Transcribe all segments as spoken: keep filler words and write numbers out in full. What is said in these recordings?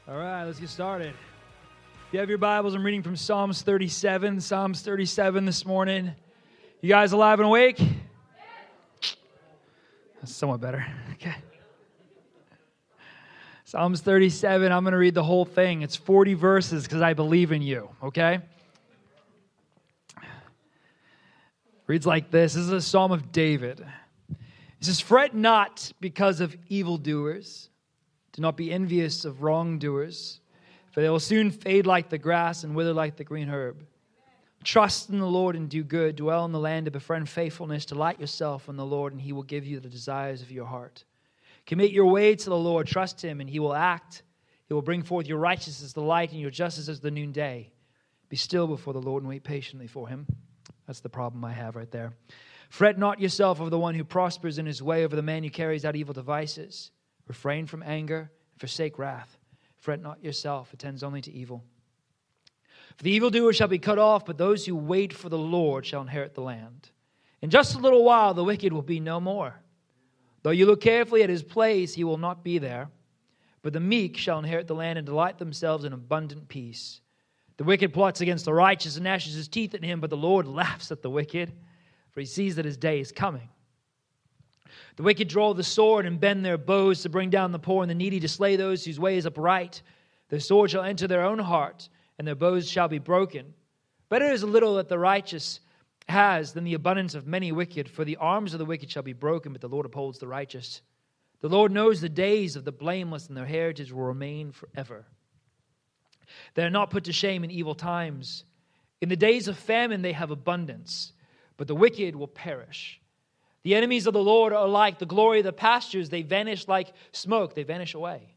All right, let's get started. If you have your Bibles, I'm reading from Psalms thirty-seven. Psalms thirty-seven this morning. You guys alive and awake? That's somewhat better. Okay. Psalms thirty-seven, I'm going to read the whole thing. It's forty verses because I believe in you, okay? Reads like this. This is a psalm of David. It says, "Fret not because of evildoers. Do not be envious of wrongdoers, for they will soon fade like the grass and wither like the green herb. Trust in the Lord and do good. Dwell in the land and befriend faithfulness. Delight yourself in the Lord, and He will give you the desires of your heart. Commit your way to the Lord. Trust Him, and He will act. He will bring forth your righteousness as the light and your justice as the noonday. Be still before the Lord and wait patiently for Him." That's the problem I have right there. "Fret not yourself over the one who prospers in his way, over the man who carries out evil devices. Refrain from anger and forsake wrath. Fret not yourself, it tends only to evil. For the evildoer shall be cut off, but those who wait for the Lord shall inherit the land. In just a little while the wicked will be no more. Though you look carefully at his place, he will not be there. But the meek shall inherit the land and delight themselves in abundant peace. The wicked plots against the righteous and gnashes his teeth at him, but the Lord laughs at the wicked, for He sees that his day is coming. The wicked draw the sword and bend their bows to bring down the poor and the needy, to slay those whose way is upright. Their sword shall enter their own heart, and their bows shall be broken. Better is a little that the righteous has than the abundance of many wicked, for the arms of the wicked shall be broken, but the Lord upholds the righteous. The Lord knows the days of the blameless, and their heritage will remain forever. They are not put to shame in evil times. In the days of famine they have abundance, but the wicked will perish. The enemies of the Lord are like the glory of the pastures. They vanish like smoke. They vanish away.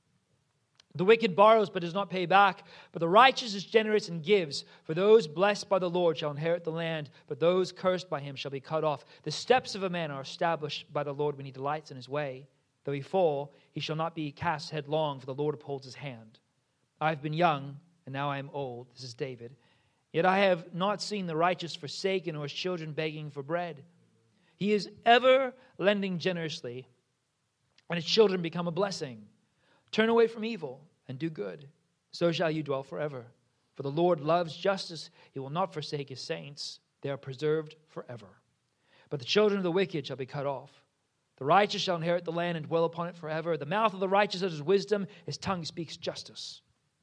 The wicked borrows but does not pay back, but the righteous is generous and gives. For those blessed by the Lord shall inherit the land, but those cursed by Him shall be cut off. The steps of a man are established by the Lord when he delights in his way. Though he fall, he shall not be cast headlong, for the Lord upholds his hand. I have been young, and now I am old." This is David. "Yet I have not seen the righteous forsaken, or his children begging for bread. He is ever lending generously, and his children become a blessing. Turn away from evil and do good. So shall you dwell forever. For the Lord loves justice. He will not forsake His saints. They are preserved forever. But the children of the wicked shall be cut off. The righteous shall inherit the land and dwell upon it forever. The mouth of the righteous is wisdom. His tongue speaks justice.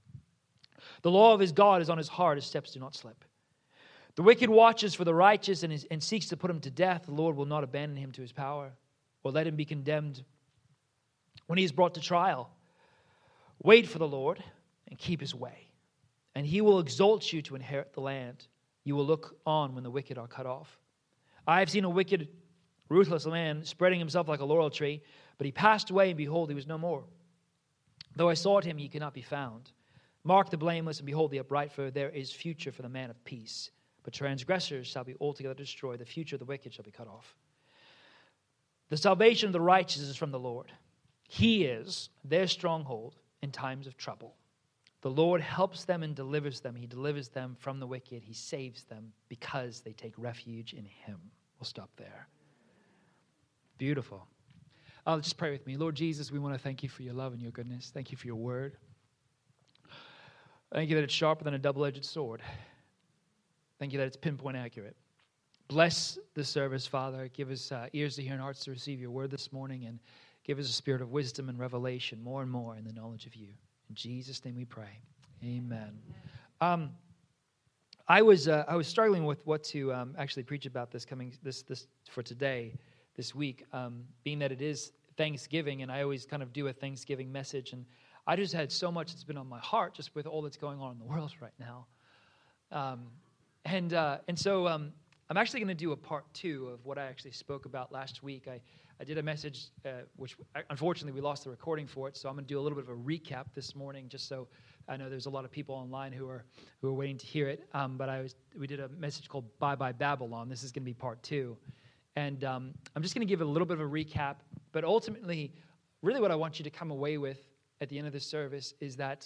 The law of his God is on his heart. His steps do not slip. The wicked watches for the righteous and, is, and seeks to put him to death. The Lord will not abandon him to his power, or let him be condemned when he is brought to trial. Wait for the Lord and keep His way, and He will exalt you to inherit the land. You will look on when the wicked are cut off. I have seen a wicked, ruthless man spreading himself like a laurel tree, but he passed away, and behold, he was no more. Though I sought him, he could not be found. Mark the blameless, and behold the upright, for there is future for the man of peace. But transgressors shall be altogether destroyed. The future of the wicked shall be cut off. The salvation of the righteous is from the Lord. He is their stronghold in times of trouble. The Lord helps them and delivers them. He delivers them from the wicked. He saves them because they take refuge in Him. We'll stop there. Beautiful. Uh, just pray with me. Lord Jesus, we want to thank You for Your love and Your goodness. Thank You for Your word. Thank You that it's sharper than a double-edged sword. Thank You that it's pinpoint accurate. Bless the service, Father. Give us uh, ears to hear and hearts to receive Your word this morning, and give us a spirit of wisdom and revelation more and more in the knowledge of You. In Jesus' name we pray. Amen. Um, I was uh, I was struggling with what to um, actually preach about this coming this this for today, this week, um, being that it is Thanksgiving, and I always kind of do a Thanksgiving message, and I just had so much that's been on my heart just with all that's going on in the world right now. Um, and uh, and so um, I'm actually going to do a part two of what I actually spoke about last week. I, I did a message, uh, which unfortunately we lost the recording for it, so I'm going to do a little bit of a recap this morning, just so I know there's a lot of people online who are who are waiting to hear it. Um, but I was we did a message called Bye Bye Babylon. This is going to be part two. And um, I'm just going to give it a little bit of a recap, but ultimately, really what I want you to come away with at the end of this service is that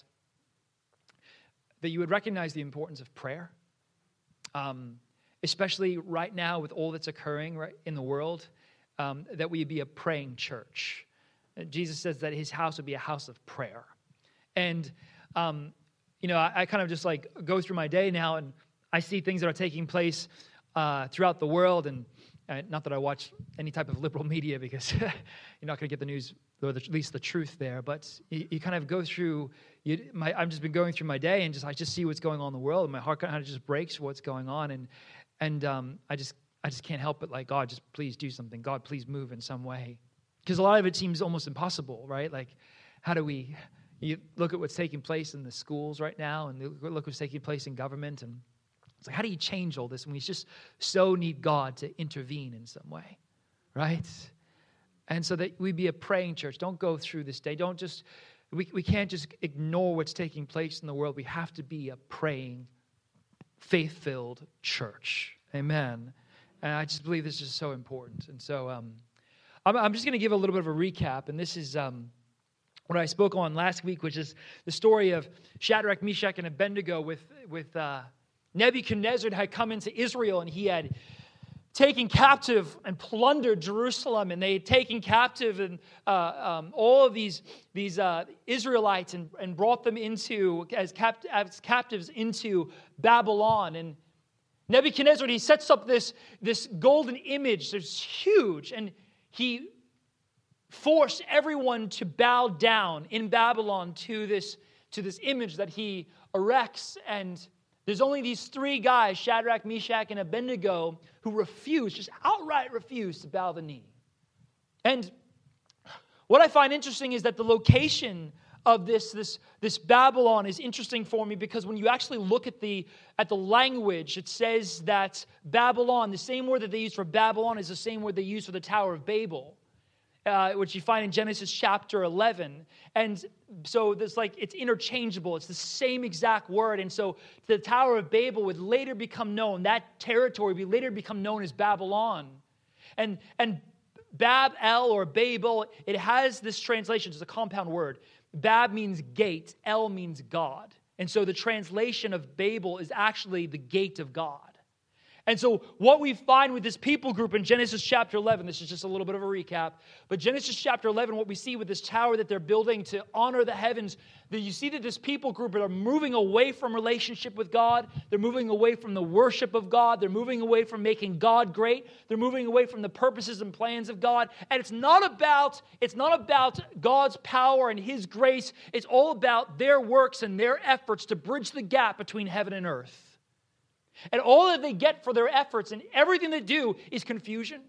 that you would recognize the importance of prayer, um, especially right now with all that's occurring right in the world, um, that we be a praying church. Jesus says that His house would be a house of prayer. And, um, you know, I, I kind of just like go through my day now, and I see things that are taking place uh, throughout the world. And uh, not that I watch any type of liberal media, because you're not going to get the news, or the, at least the truth there. But you, you kind of go through, you, my, I've just been going through my day, and just I just see what's going on in the world, and my heart kind of just breaks for what's going on. And and um, I just I just can't help but like, God, just please do something. God, please move in some way. Because a lot of it seems almost impossible, right? Like, how do we, you look at what's taking place in the schools right now, and look what's taking place in government, and it's like, how do you change all this? And we just so need God to intervene in some way, right? And so that we be a praying church. Don't go through this day. Don't just, we, we can't just ignore what's taking place in the world. We have to be a praying, faith-filled church. Amen. And I just believe this is so important. And so um, I'm, I'm just going to give a little bit of a recap. And this is um, what I spoke on last week, which is the story of Shadrach, Meshach, and Abednego with, with uh, Nebuchadnezzar had come into Israel, and he had taken captive and plundered Jerusalem, and they had taken captive and uh, um, all of these these uh, Israelites and, and brought them into as, capt- as captives into Babylon. And Nebuchadnezzar, he sets up this, this golden image that's huge, and he forced everyone to bow down in Babylon to this, to this image that he erects. And there's only these three guys, Shadrach, Meshach, and Abednego, who refuse, just outright refuse to bow the knee. And what I find interesting is that the location of this, this, this Babylon is interesting for me, because when you actually look at the, at the language, it says that Babylon, the same word that they use for Babylon is the same word they use for the Tower of Babel, uh, which you find in Genesis chapter eleven. And so there's like, it's interchangeable. It's the same exact word. And so the Tower of Babel would later become known, that territory would later become known as Babylon. And, and Bab-el or Babel, it has this translation. It's a compound word. Bab means gate. El means God. And so the translation of Babel is actually the gate of God. And so what we find with this people group in Genesis chapter eleven, this is just a little bit of a recap, but Genesis chapter eleven, what we see with this tower that they're building to honor the heavens, that you see that this people group are moving away from relationship with God. They're moving away from the worship of God. They're moving away from making God great. They're moving away from the purposes and plans of God. And it's not about, it's not about God's power and His grace. It's all about their works and their efforts to bridge the gap between heaven and earth. And all that they get for their efforts and everything they do is confusion.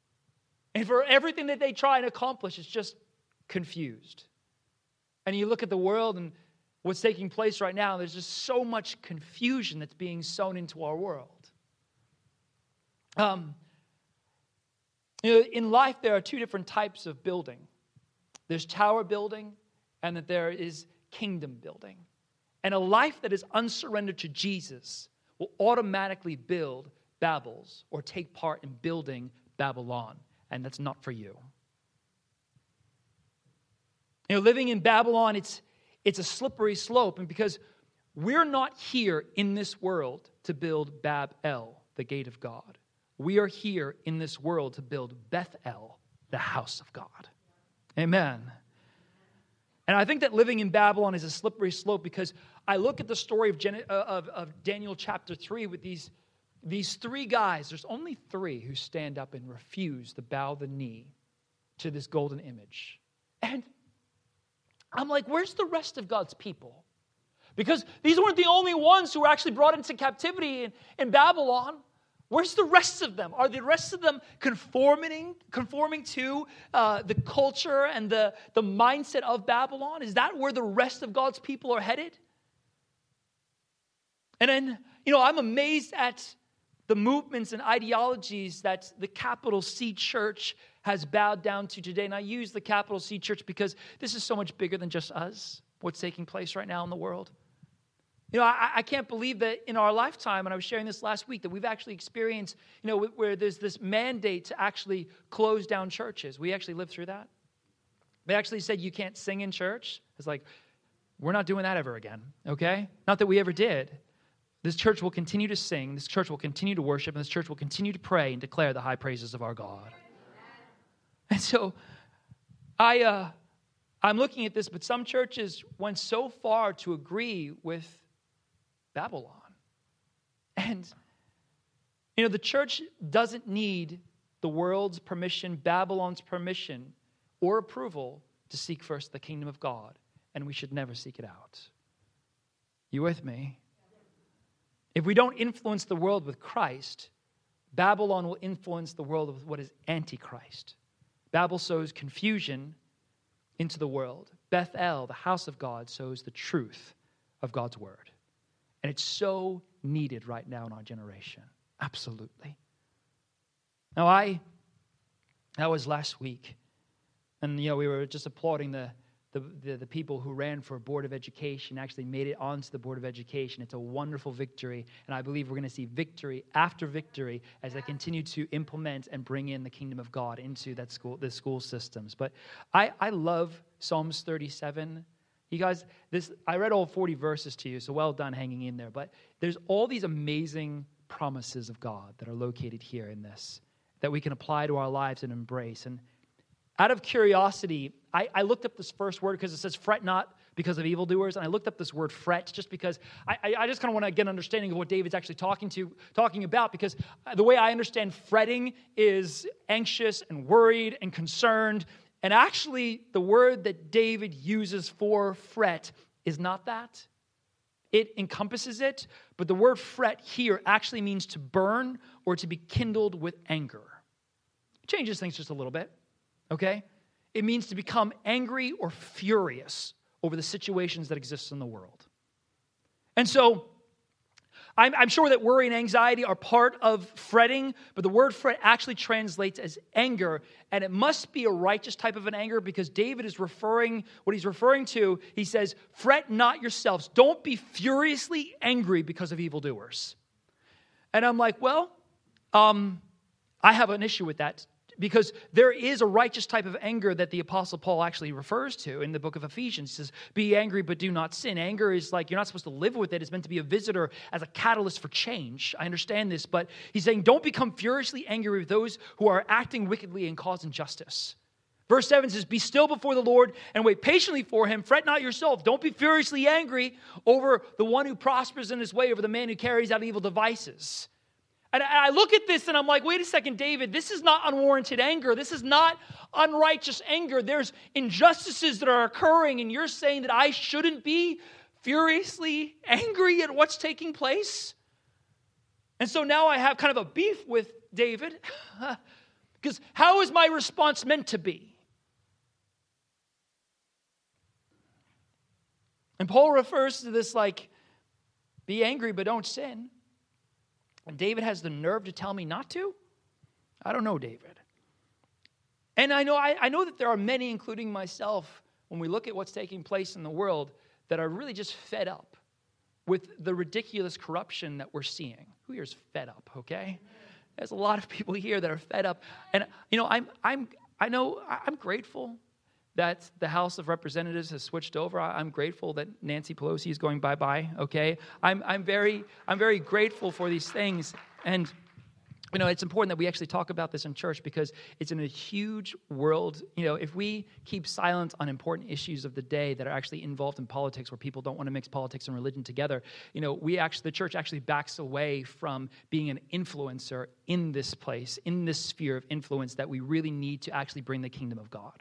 And for everything that they try and accomplish, it's just confused. And you look at the world and what's taking place right now, there's just so much confusion that's being sown into our world. Um, you know, in life, there are two different types of building. There's tower building, and that there is kingdom building. And a life that is unsurrendered to Jesus will automatically build Babels or take part in building Babylon. And that's not for you. You know, living in Babylon, it's, it's a slippery slope. And because we're not here in this world to build Bab-el, the gate of God. We are here in this world to build Beth-el, the house of God. Amen. And I think that living in Babylon is a slippery slope, because I look at the story of, Gen- of, of Daniel chapter three with these, these three guys. There's only three who stand up and refuse to bow the knee to this golden image. And I'm like, where's the rest of God's people? Because these weren't the only ones who were actually brought into captivity in, in Babylon. Where's the rest of them? Are the rest of them conforming, conforming to uh, the culture and the, the mindset of Babylon? Is that where the rest of God's people are headed? And then, you know, I'm amazed at the movements and ideologies that the capital C church has bowed down to today. And I use the capital C church because this is so much bigger than just us, what's taking place right now in the world. You know, I, I can't believe that in our lifetime, and I was sharing this last week, that we've actually experienced, you know, where there's this mandate to actually close down churches. We actually lived through that. They actually said you can't sing in church. It's like, we're not doing that ever again, okay? Not that we ever did. This church will continue to sing, this church will continue to worship, and this church will continue to pray and declare the high praises of our God. And so, I, uh, I'm looking at this, but some churches went so far to agree with Babylon. And, you know, the church doesn't need the world's permission, Babylon's permission, or approval to seek first the kingdom of God. And we should never seek it out. You with me? If we don't influence the world with Christ, Babylon will influence the world with what is antichrist. Babel sows confusion into the world. Bethel, the house of God, sows the truth of God's word. And it's so needed right now in our generation. Absolutely. Now, I, that was last week. And, you know, we were just applauding the, the, the, the people who ran for Board of Education, actually made it onto the Board of Education. It's a wonderful victory. And I believe we're going to see victory after victory as they continue to implement and bring in the kingdom of God into that school, the school systems. But I, I love Psalms thirty-seven. You guys, this I read all forty verses to you, so well done hanging in there. But there's all these amazing promises of God that are located here in this, that we can apply to our lives and embrace. And out of curiosity, I, I looked up this first word because it says fret not because of evildoers. And I looked up this word fret just because I, I, I just kind of want to get an understanding of what David's actually talking to, talking about. Because the way I understand fretting is anxious and worried and concerned. And actually, the word that David uses for fret is not that. It encompasses it, but the word fret here actually means to burn or to be kindled with anger. It changes things just a little bit, okay? It means to become angry or furious over the situations that exist in the world. And so, I'm, I'm sure that worry and anxiety are part of fretting, but the word fret actually translates as anger, and it must be a righteous type of an anger because David is referring, what he's referring to, he says, fret not yourselves. Don't be furiously angry because of evildoers. And I'm like, well, um, I have an issue with that because there is a righteous type of anger that the Apostle Paul actually refers to in the book of Ephesians. He says, be angry, but do not sin. Anger is like, you're not supposed to live with it. It's meant to be a visitor as a catalyst for change. I understand this, but he's saying, don't become furiously angry with those who are acting wickedly and cause injustice. Verse seven says, be still before the Lord and wait patiently for him. Fret not yourself. Don't be furiously angry over the one who prospers in his way, over the man who carries out evil devices. And I look at this and I'm like, wait a second, David, this is not unwarranted anger. This is not unrighteous anger. There's injustices that are occurring, and you're saying that I shouldn't be furiously angry at what's taking place? And so now I have kind of a beef with David, because how is my response meant to be? And Paul refers to this like, be angry, but don't sin. And David has the nerve to tell me not to? I don't know, David. And I know I, I know that there are many, including myself, when we look at what's taking place in the world, that are really just fed up with the ridiculous corruption that we're seeing. Who here is fed up, okay? There's a lot of people here that are fed up. And, you know, I'm, I'm, I know I'm grateful that the House of Representatives has switched over. I'm grateful that Nancy Pelosi is going bye-bye, okay? I'm I'm very I'm very grateful for these things. And, you know, it's important that we actually talk about this in church because it's in a huge world. You know, if we keep silent on important issues of the day that are actually involved in politics where people don't want to mix politics and religion together, you know, we actually, the church actually backs away from being an influencer in this place, in this sphere of influence that we really need to actually bring the kingdom of God.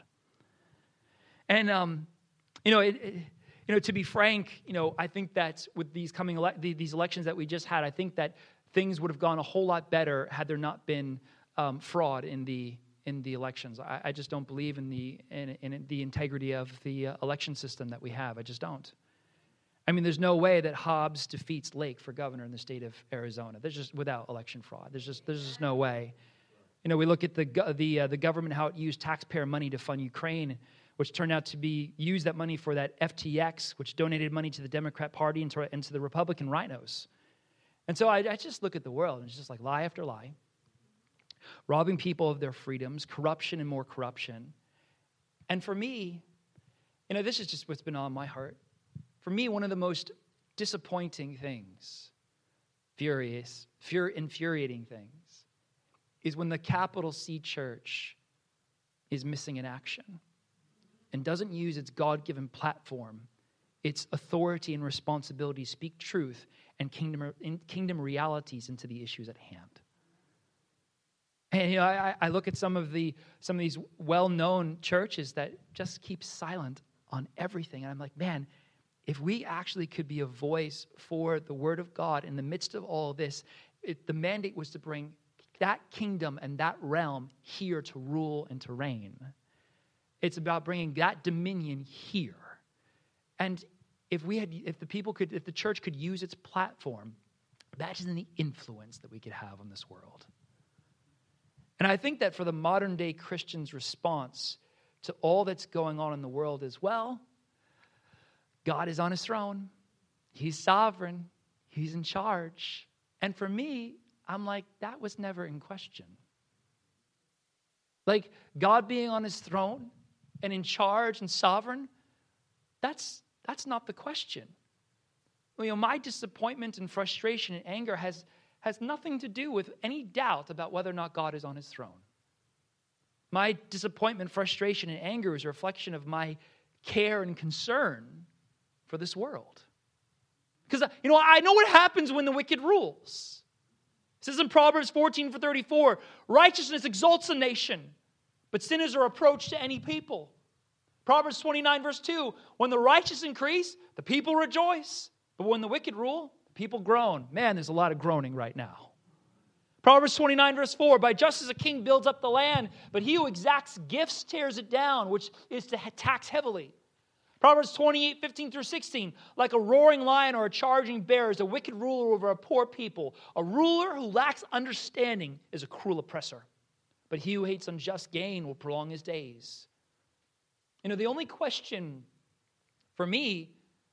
And, um, you know, it, it, you know, to be frank, you know, I think that with these coming ele- these elections that we just had, I think that things would have gone a whole lot better had there not been um, fraud in the in the elections. I, I just don't believe in the in, in the integrity of the uh, election system that we have. I just don't. I mean, there's no way that Hobbs defeats Lake for governor in the state of Arizona. There's just without election fraud. There's just there's just no way. You know, we look at the the uh, the government, how it used taxpayer money to fund Ukraine, which turned out to be, use that money for that F T X, which donated money to the Democrat Party and to, and to the Republican rhinos. And so I, I just look at the world, and it's just like lie after lie, robbing people of their freedoms, corruption and more corruption. And for me, you know, this is just what's been on my heart. For me, one of the most disappointing things, furious, fur, infuriating things, is when the capital C church is missing in action. and doesn't use its God-given platform, its authority and responsibility to speak truth and kingdom, in, kingdom realities into the issues at hand. And you know, I, I look at some of the some of these well-known churches that just keep silent on everything, and I'm like, man, if we actually could be a voice for the Word of God in the midst of all of this, it, the mandate was to bring that kingdom and that realm here to rule and to reign. It's about bringing that dominion here. And if we had, if the people could, if the church could use its platform, imagine the influence that we could have on this world. And I think that for the modern day Christian's response to all that's going on in the world is, well, God is on his throne. He's sovereign. He's in charge. And for me, I'm like, that was never in question. Like, God being on his throne and in charge and sovereign, that's that's not the question. You know, my disappointment and frustration and anger has has nothing to do with any doubt about whether or not God is on his throne. My disappointment, frustration, and anger is a reflection of my care and concern for this world. Because, you know, I know what happens when the wicked rules. It says in Proverbs fourteen for thirty-four, righteousness exalts a nation, but sinners are approached to any people. Proverbs twenty-nine verse two, when the righteous increase, the people rejoice. But when the wicked rule, the people groan. Man, there's a lot of groaning right now. Proverbs twenty-nine verse four, by justice a king builds up the land, but he who exacts gifts tears it down, which is to tax heavily. Proverbs twenty-eight fifteen through sixteen, like a roaring lion or a charging bear is a wicked ruler over a poor people. A ruler who lacks understanding is a cruel oppressor, but he who hates unjust gain will prolong his days. You know, the only question for me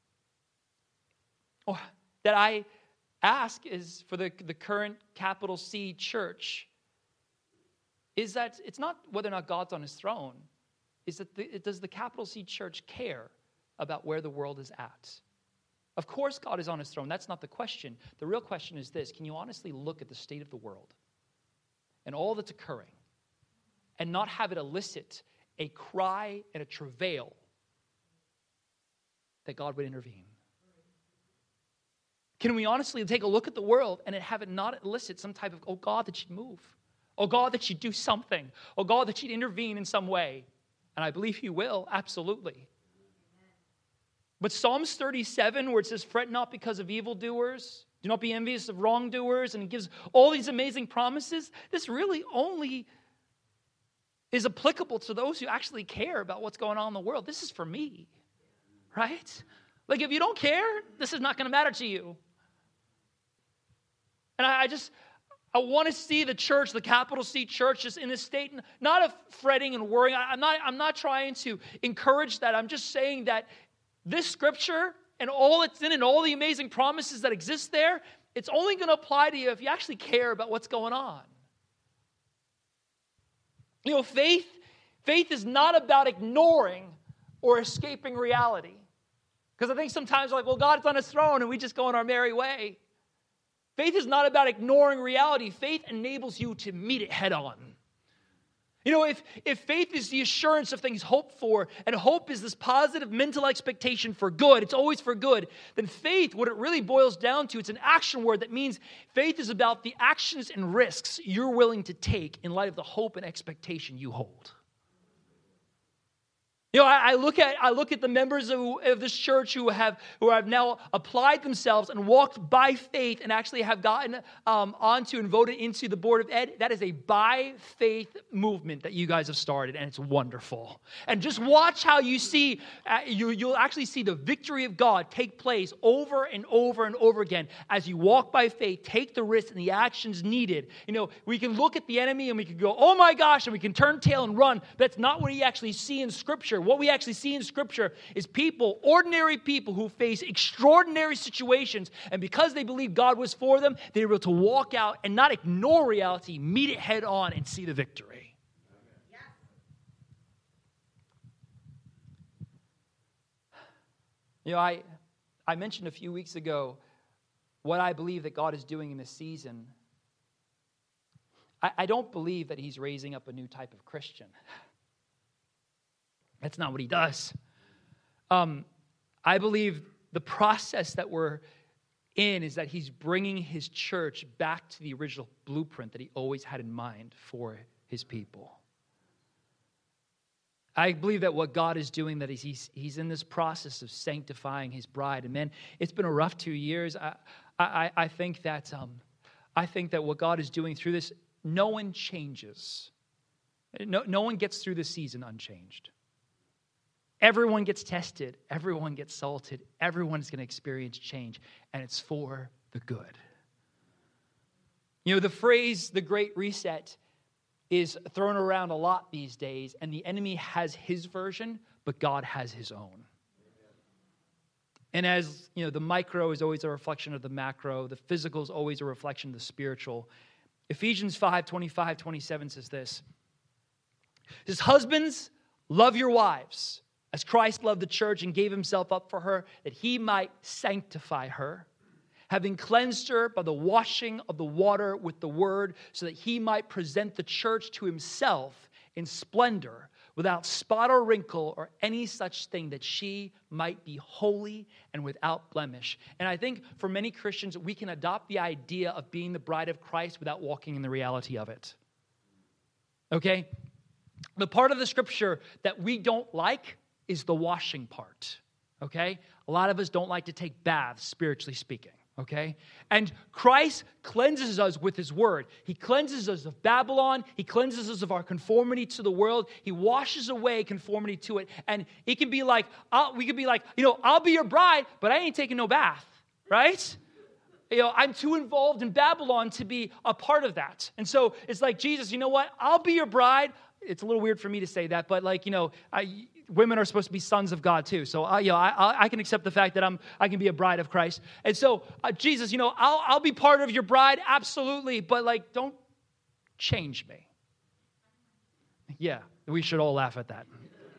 or that I ask is for the, the current capital C church is that it's not whether or not God's on his throne, is that the, does the capital C church care about where the world is at? Of course God is on his throne. That's not the question. The real question is this: can you honestly look at the state of the world and all that's occurring and not have it elicit a cry and a travail that God would intervene? Can we honestly take a look at the world and have it not elicit some type of, oh God, that you'd move. Oh God, that you'd do something. Oh God, that you'd intervene in some way. And I believe he will, absolutely. But Psalms thirty-seven, where it says, fret not because of evildoers, do not be envious of wrongdoers, and it gives all these amazing promises, this really only is applicable to those who actually care about what's going on in the world. This is for me, right? Like, if you don't care, this is not going to matter to you. And I, I just, I want to see the church, the capital C church, just in a state, not of fretting and worrying. I, I'm not, I'm not trying to encourage that. I'm just saying that this scripture and all it's in and all the amazing promises that exist there, it's only going to apply to you if you actually care about what's going on. You know, faith, faith is not about ignoring or escaping reality. Because I think sometimes we're like, well, God's on his throne and we just go on our merry way. Faith is not about ignoring reality. Faith enables you to meet it head on. You know, if, if faith is the assurance of things hoped for, and hope is this positive mental expectation for good, it's always for good, then faith, what it really boils down to, it's an action word that means faith is about the actions and risks you're willing to take in light of the hope and expectation you hold. You know, I, I look at I look at the members of, of this church who have who have now applied themselves and walked by faith and actually have gotten um, onto and voted into the Board of Ed. That is a by faith movement that you guys have started, and it's wonderful. And just watch how you see uh, you you'll actually see the victory of God take place over and over and over again as you walk by faith, take the risks and the actions needed. You know, we can look at the enemy and we can go, oh my gosh, and we can turn tail and run. But that's not what we actually see in Scripture. What we actually see in Scripture is people, ordinary people who face extraordinary situations, and because they believe God was for them, they were able to walk out and not ignore reality, meet it head on, and see the victory. Yeah. You know, I, I mentioned a few weeks ago what I believe that God is doing in this season. I, I don't believe that he's raising up a new type of Christian. That's not what he does. Um, I believe the process that we're in is that he's bringing his church back to the original blueprint that he always had in mind for his people. I believe that what God is doing, that he's, he's in this process of sanctifying his bride. And man, it's been a rough two years. I, I, I think that um, I think that what God is doing through this, no one changes. No, no one gets through the season unchanged. Everyone gets tested. Everyone gets salted. Everyone is going to experience change, and it's for the good. You know, the phrase, the Great Reset, is thrown around a lot these days, and the enemy has his version, but God has his own. And as, you know, the micro is always a reflection of the macro, the physical is always a reflection of the spiritual. Ephesians five, twenty-five, twenty-seven says this. It says, husbands, love your wives, as Christ loved the church and gave himself up for her, that he might sanctify her, having cleansed her by the washing of the water with the word, so that he might present the church to himself in splendor, without spot or wrinkle or any such thing, that she might be holy and without blemish. And I think for many Christians, we can adopt the idea of being the bride of Christ without walking in the reality of it. Okay? The part of the scripture that we don't like is the washing part. Okay? A lot of us don't like to take baths, spiritually speaking. Okay? And Christ cleanses us with his word. He cleanses us of Babylon. He cleanses us of our conformity to the world. He washes away conformity to it. And it can be like, I'll, we could be like, you know, I'll be your bride, but I ain't taking no bath. Right? You know, I'm too involved in Babylon to be a part of that. And so it's like, Jesus, you know what? I'll be your bride. It's a little weird for me to say that, but like, you know, I... women are supposed to be sons of God too. So, uh, you know, I, I can accept the fact that I'm, I can be a bride of Christ. And so, uh, Jesus, you know, I'll, I'll be part of your bride, absolutely. But like, don't change me. Yeah, we should all laugh at that.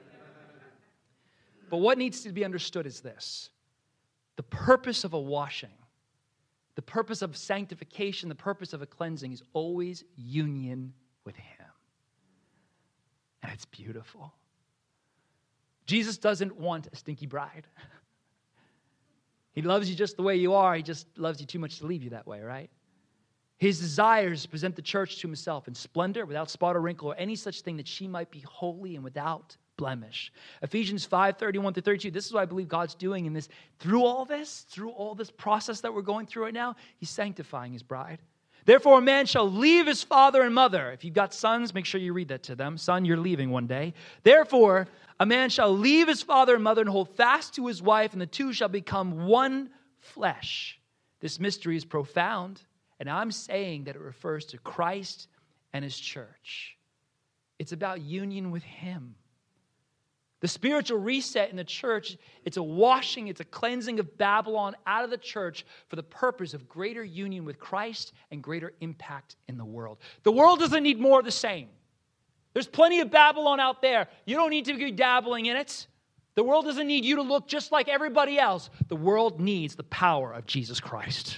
But what needs to be understood is this. The purpose of a washing, the purpose of sanctification, the purpose of a cleansing is always union with him. And it's beautiful. Jesus doesn't want a stinky bride. He loves you just the way you are. He just loves you too much to leave you that way, right? His desire is to present the church to himself in splendor, without spot or wrinkle, or any such thing, that she might be holy and without blemish. Ephesians five, thirty-one through thirty-two, this is what I believe God's doing in this. Through all this, through all this process that we're going through right now, he's sanctifying his bride. Therefore, a man shall leave his father and mother. If you've got sons, make sure you read that to them. Son, you're leaving one day. Therefore, a man shall leave his father and mother and hold fast to his wife, and the two shall become one flesh. This mystery is profound, and I'm saying that it refers to Christ and his church. It's about union with him. The spiritual reset in the church, it's a washing, it's a cleansing of Babylon out of the church for the purpose of greater union with Christ and greater impact in the world. The world doesn't need more of the same. There's plenty of Babylon out there. You don't need to be dabbling in it. The world doesn't need you to look just like everybody else. The world needs the power of Jesus Christ.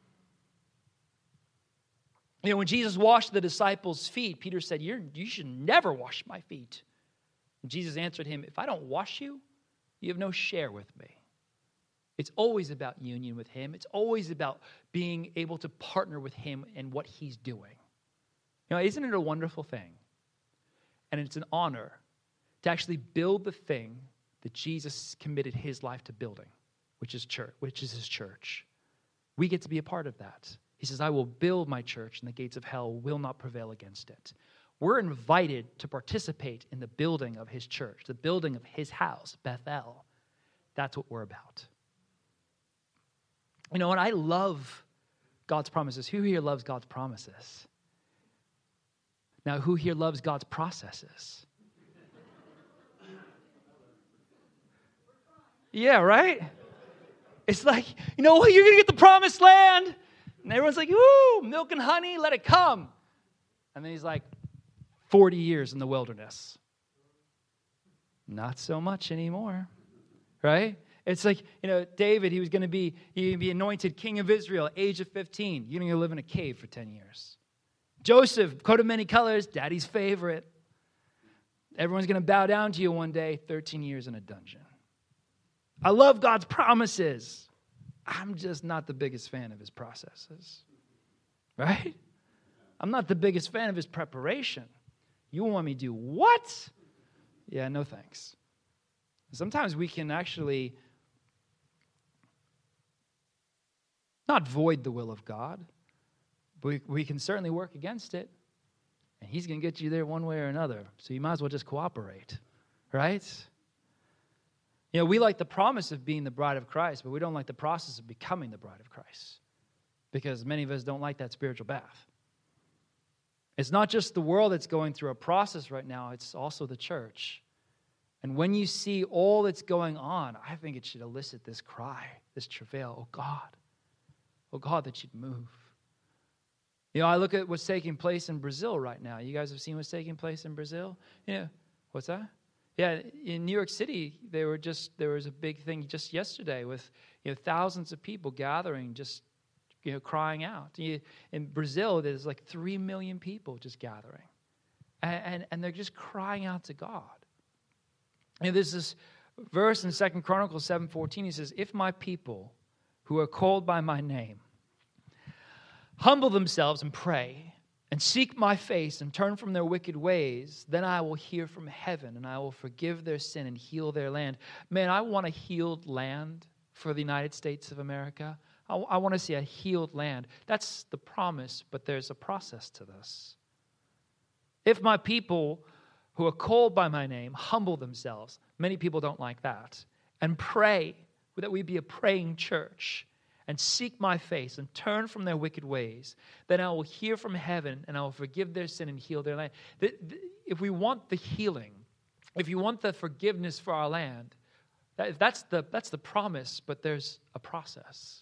You know, when Jesus washed the disciples' feet, Peter said, You're, you should never wash my feet. And Jesus answered him, if I don't wash you, you have no share with me. It's always about union with him. It's always about being able to partner with him in what he's doing. You know, isn't it a wonderful thing? And it's an honor to actually build the thing that Jesus committed his life to building, which is church, which is his church. We get to be a part of that. He says, I will build my church, and the gates of hell will not prevail against it. We're invited to participate in the building of his church, the building of his house, Bethel. That's what we're about. You know, and I love God's promises. Who here loves God's promises? Now, who here loves God's processes? Yeah, right? It's like, you know what? You're going to get the promised land. And everyone's like, woo, milk and honey, let it come. And then he's like, forty years in the wilderness. Not so much anymore, right? It's like, you know, David, he was going to be, he would be anointed king of Israel, age of fifteen. You're going to live in a cave for ten years. Joseph, coat of many colors, daddy's favorite. Everyone's going to bow down to you one day, thirteen years in a dungeon. I love God's promises. I'm just not the biggest fan of his processes. Right? I'm not the biggest fan of his preparation. You want me to do what? Yeah, no thanks. Sometimes we can actually not void the will of God, but we, we can certainly work against it. And he's going to get you there one way or another. So you might as well just cooperate, right? You know, we like the promise of being the bride of Christ, but we don't like the process of becoming the bride of Christ, because many of us don't like that spiritual bath. It's not just the world that's going through a process right now, it's also the church. And when you see all that's going on, I think it should elicit this cry, this travail, oh God, oh God, that you'd move. You know, I look at what's taking place in Brazil right now. You guys have seen what's taking place in Brazil? Yeah. What's that? Yeah, in New York City, they were just there was a big thing just yesterday with, you know, thousands of people gathering, just, you know, crying out. You, in Brazil, there's like three million people just gathering, and, and and they're just crying out to God. And there's this verse in Second Chronicles seven fourteen. He says, "If my people, who are called by my name, humble themselves and pray, and seek my face and turn from their wicked ways, then I will hear from heaven and I will forgive their sin and heal their land." Man, I want a healed land for the United States of America. I, I want to see a healed land. That's the promise, but there's a process to this. If my people who are called by my name humble themselves, many people don't like that, and pray, that we be a praying church, and seek my face and turn from their wicked ways, then I will hear from heaven and I will forgive their sin and heal their land. If we want the healing, if you want the forgiveness for our land, that, that's the, that's the promise, but there's a process.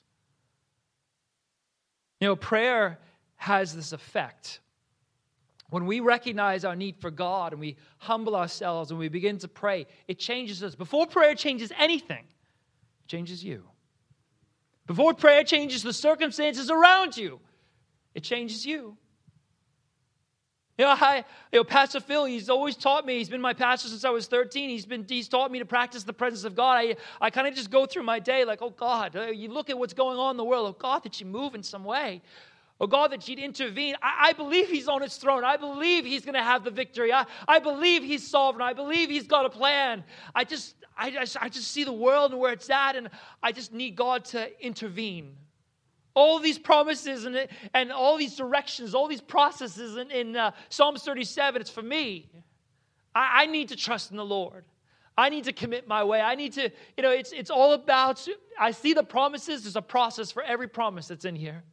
You know, prayer has this effect. When we recognize our need for God and we humble ourselves and we begin to pray, it changes us. Before prayer changes anything, it changes you. Before prayer changes the circumstances around you, it changes you. You know, I, you know, Pastor Phil, he's always taught me, he's been my pastor since I was thirteen. He's been, he's taught me to practice the presence of God. I, I kind of just go through my day like, oh God, you look at what's going on in the world. Oh God, that you move in some way. Oh God, that you'd intervene. I, I believe he's on his throne. I believe he's going to have the victory. I, I believe he's sovereign. I believe he's got a plan. I just, I just, I just see the world and where it's at, and I just need God to intervene. All these promises and, and all these directions, all these processes in, in uh, Psalms thirty-seven, it's for me. I, I need to trust in the Lord. I need to commit my way. I need to, you know, it's it's all about, I see the promises. There's a process for every promise that's in here.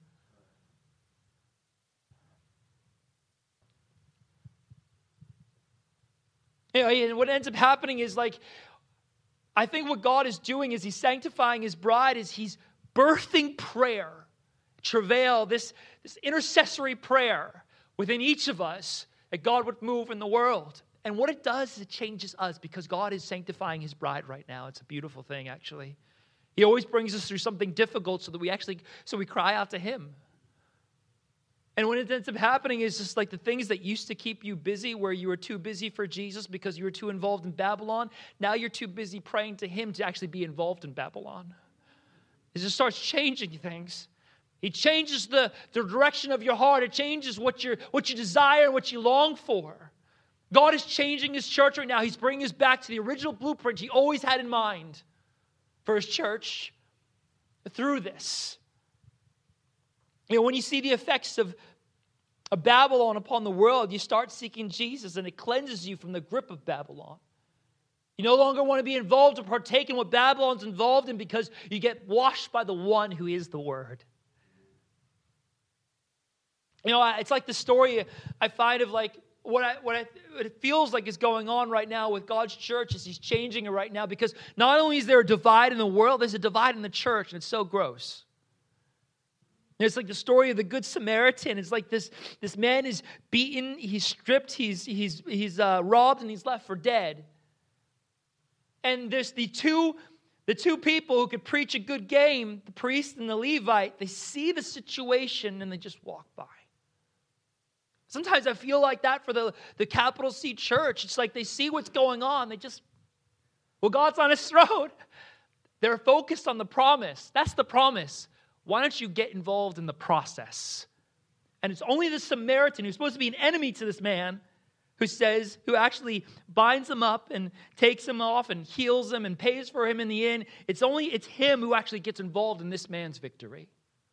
You know, and what ends up happening is, like, I think what God is doing is he's sanctifying his bride, is he's birthing prayer, travail, this, this intercessory prayer within each of us, that God would move in the world. And what it does is it changes us, because God is sanctifying his bride right now. It's a beautiful thing, actually. He always brings us through something difficult so that we actually, so we cry out to him. And what ends up happening is just like the things that used to keep you busy, where you were too busy for Jesus because you were too involved in Babylon, now you're too busy praying to him to actually be involved in Babylon. It just starts changing things. He changes the, the direction of your heart. It changes what, you're, what you desire and what you long for. God is changing his church right now. He's bringing us back to the original blueprint he always had in mind for his church through this. You know, when you see the effects of, of Babylon upon the world, you start seeking Jesus, and it cleanses you from the grip of Babylon. You no longer want to be involved or partake in what Babylon's involved in, because you get washed by the one who is the Word. You know, it's like the story I find of like what I what, I, what it feels like is going on right now with God's church, is he's changing it right now, because not only is there a divide in the world, there's a divide in the church, and it's so gross. It's like the story of the Good Samaritan. It's like this, this man is beaten, he's stripped, he's, he's, he's uh, robbed, and he's left for dead. And there's the two, the two people who could preach a good game, the priest and the Levite. They see the situation and they just walk by. Sometimes I feel like that for the, the Capital C Church. It's like they see what's going on. They just, well, God's on his throne. They're focused on the promise. That's the promise. Why don't you get involved in the process? And it's only the Samaritan who's supposed to be an enemy to this man who says, who actually binds him up and takes him off and heals him and pays for him in the end. It's only, it's him who actually gets involved in this man's victory.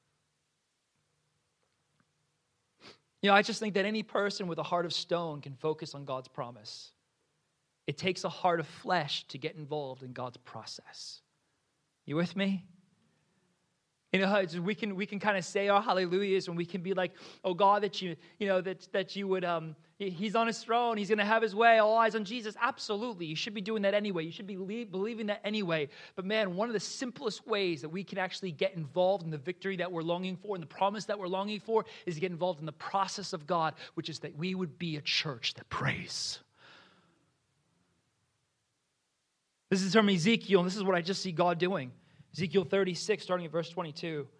You know, I just think that any person with a heart of stone can focus on God's promise. It takes a heart of flesh to get involved in God's process. You with me? You know, we can we can kind of say our hallelujahs and we can be like, oh God, that you, you know, that that you would, um, he's on his throne, he's going to have his way, all eyes on Jesus. Absolutely. You should be doing that anyway. You should be believe, believing that anyway. But man, one of the simplest ways that we can actually get involved in the victory that we're longing for and the promise that we're longing for is to get involved in the process of God, which is that we would be a church that prays. This is from Ezekiel, and this is what I just see God doing. Ezekiel thirty-six, starting at verse twenty-two.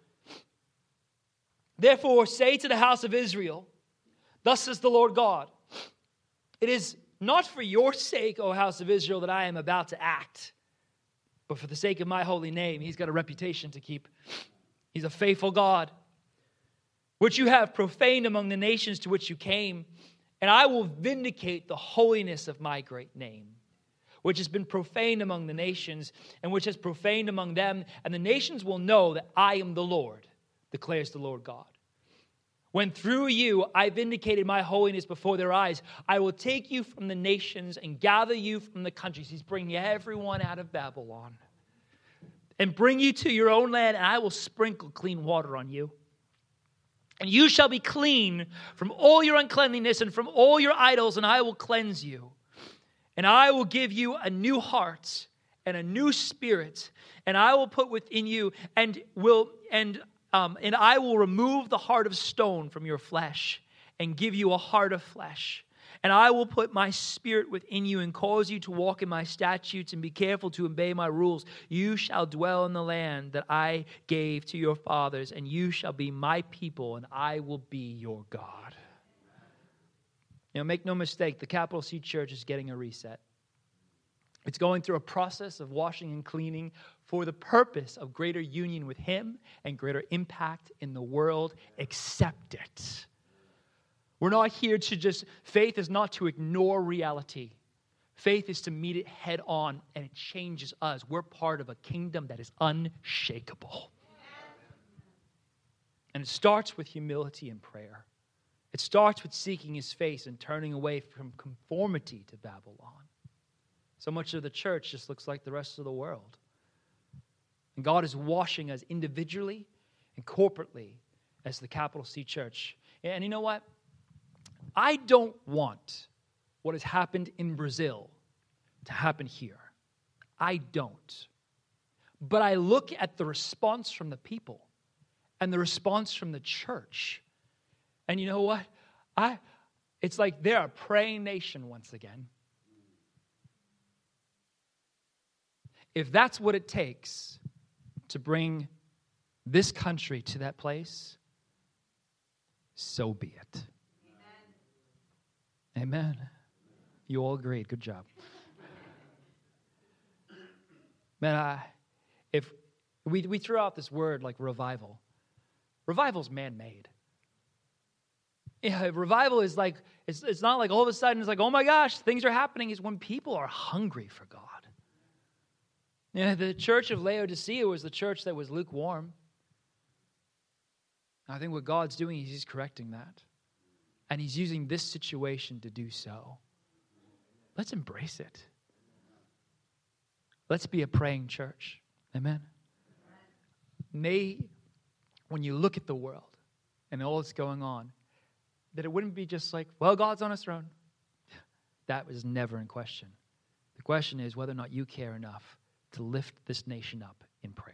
Therefore, say to the house of Israel, thus says the Lord God, it is not for your sake, O house of Israel, that I am about to act, but for the sake of my holy name. He's got a reputation to keep. He's a faithful God, which you have profaned among the nations to which you came, and I will vindicate the holiness of my great name, which has been profaned among the nations, and which has profaned among them, and the nations will know that I am the Lord, declares the Lord God. When through you I vindicated my holiness before their eyes, I will take you from the nations and gather you from the countries. He's bringing everyone out of Babylon. And bring you to your own land, and I will sprinkle clean water on you. And you shall be clean from all your uncleanliness and from all your idols, and I will cleanse you. And I will give you a new heart and a new spirit, and I will put within you, and will and um, and I will remove the heart of stone from your flesh, and give you a heart of flesh. And I will put my spirit within you, and cause you to walk in my statutes, and be careful to obey my rules. You shall dwell in the land that I gave to your fathers, and you shall be my people, and I will be your God. You know, make no mistake, the Capital C Church is getting a reset. It's going through a process of washing and cleaning for the purpose of greater union with Him and greater impact in the world. Accept it. We're not here to just, faith is not to ignore reality. Faith is to meet it head on, and it changes us. We're part of a kingdom that is unshakable. And it starts with humility and prayer. It starts with seeking His face and turning away from conformity to Babylon. So much of the church just looks like the rest of the world. And God is washing us individually and corporately as the Capital C Church. And you know what? I don't want what has happened in Brazil to happen here. I don't. But I look at the response from the people and the response from the church. And you know what? I, it's like they're a praying nation once again. If that's what it takes to bring this country to that place, so be it. Amen. Amen. You all agreed. Good job. Man, I, if we, we threw out this word like revival. Revival's man-made. Yeah, revival is like, it's, it's not like all of a sudden it's like, oh my gosh, things are happening. It's when people are hungry for God. Yeah, the church of Laodicea was the church that was lukewarm. I think what God's doing is He's correcting that. And He's using this situation to do so. Let's embrace it. Let's be a praying church. Amen. May, when you look at the world and all that's going on, that it wouldn't be just like, well, God's on His throne. That was never in question. The question is whether or not you care enough to lift this nation up in prayer.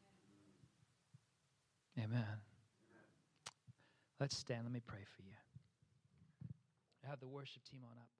Amen. Let's stand. Let me pray for you. I have the worship team on up.